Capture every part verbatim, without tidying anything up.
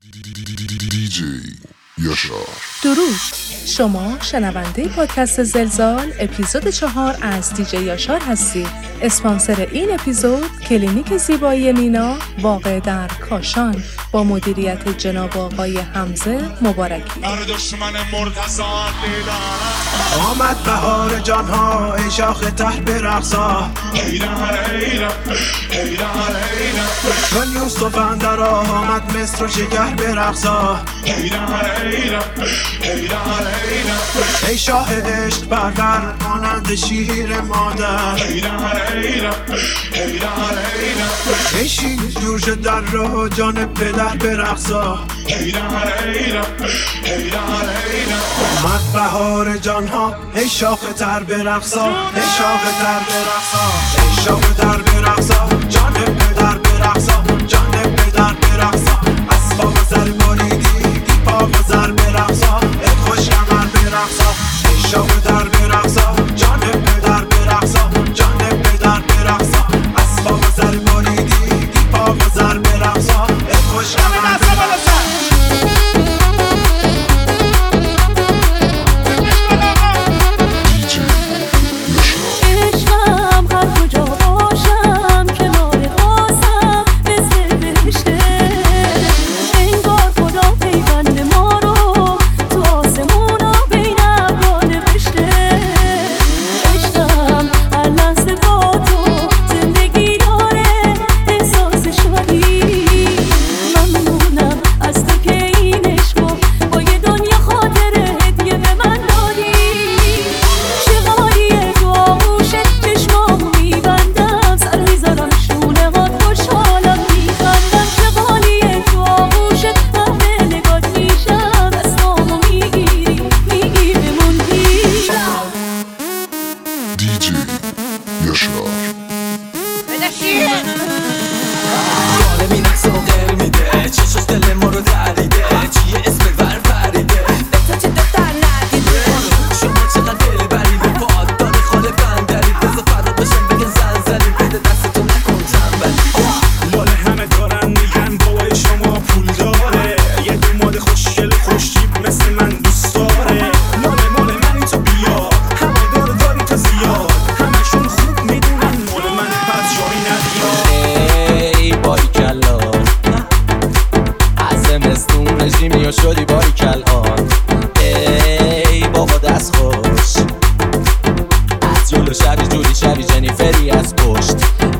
دی جی یاشار. درود، شما شنونده پادکست زلزال اپیزود چهار از دی جی یاشار هستید. اسپانسر این اپیزود کلینیک زیبایی نینا واقع در کاشان با مدیریت جناب آقای حمزه مبارکی. آمد بهار جانها ای شاخ ته برقصا، چون یوسف اندر آمد مصر و شگر برقصا. ای شاه عشق برور مانند شیر مادر، ای شیر جور شد در راه جان پدر برقصا. آمد بهار جانها ای شاخ تر برقصا، ای شاخ تر برقصا، ای شاخ تر برقصا، جان پدر برقصا، جان پدر برقصا. اسباب زر بریدی پا زر برقصا، ای خوش کمر برقصا، ای شاخ تر برقصا، جان پدر برقصا، جان پدر برقصا. اسباب زر بریدی پا زر برقصا، ای خوش کمر برقصا. شدی باری کلان ای بابا دست خوش از جلو شبی جوری شبی جنیفری از پشت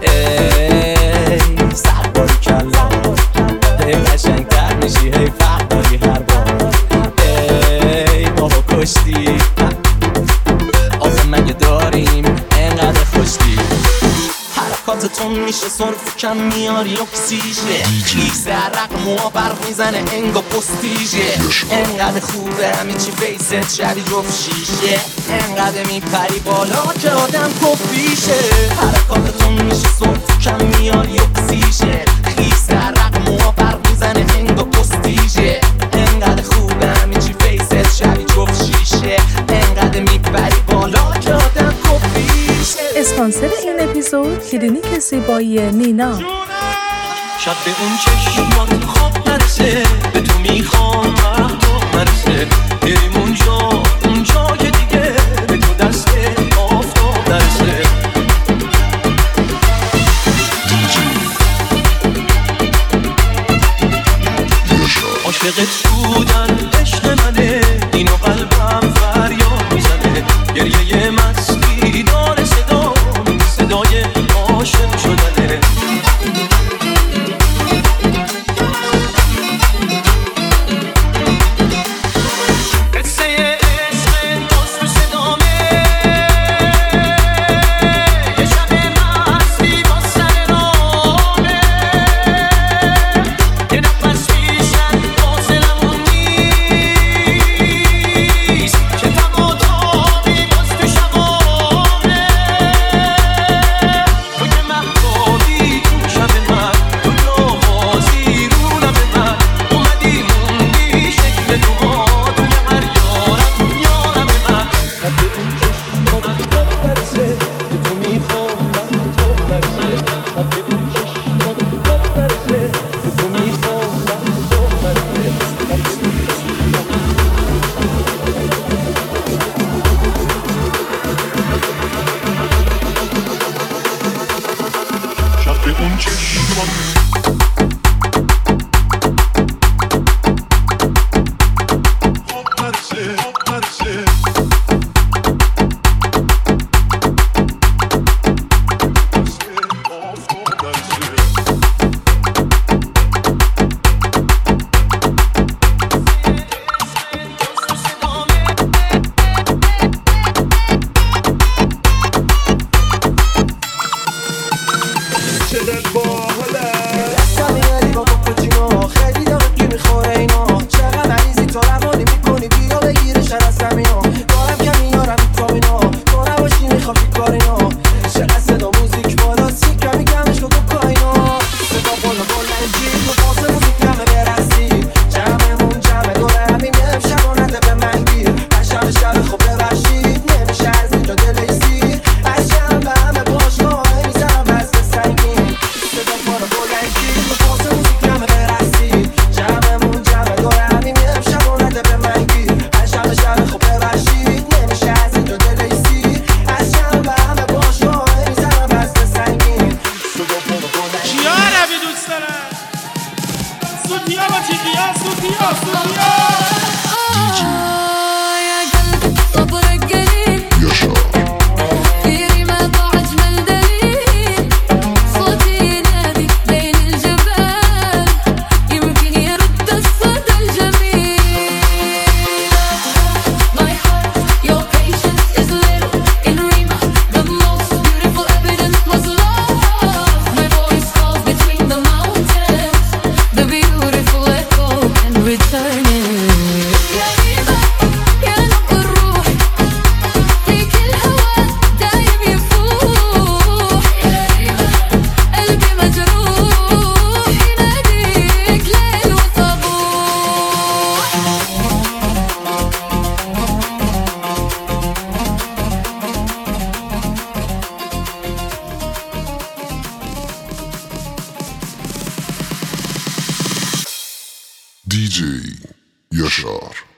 ای سر باری کلان ای قشنگ تر میشی هی فرق داری هر بار ای بابا کشتی آخه مگه داریم انقدر خوشتی حرکاتتون میشه صرف کم میاری اکسیژه ایکس در رقم و برق میزنه انگا پستیژه انقدر خوبه همه چی فیست شبی جفت شیشه انقدر میپری بالا که آدم کفیشه حرکاتتون میشه صرف کم میاری اکسیژه ایکس در رقم و برق میزنه انگا پستیژه انقدر خوبه همه چی فیست شبی جفت شیشه انقدر میپری بالا که آدم کفیشه. اسپانسر این اپیزود کلینیک زیبایی نینا. شب به اون چشمات خواب نرسه به تو میخوام وقت تو نرسه بریم اونجا اونجا که دیگه به تو دست آفتاب نرسه. عاشقت بودن عشق منه اینو قلبم فریاد میزنه گریه مستی داره صدا صدای عاشق شدنه. Peace. قياسي قياسي قياسي قياسي يا قلب صبرك قليل يشار في ما ضاع أجمل دليل صوتي ينادي بين الجبال يمكن يرد الصدى الجميل My heart, your patience is little in Rima the most beautiful evidence was lost My voice falls between the mountains the beautiful echo and returning يا ريما يا نبض الروح فيك الهوى دايم يفوح يا ريما قلبي مجروح يناديك ليل وصبوح دي جي يشار.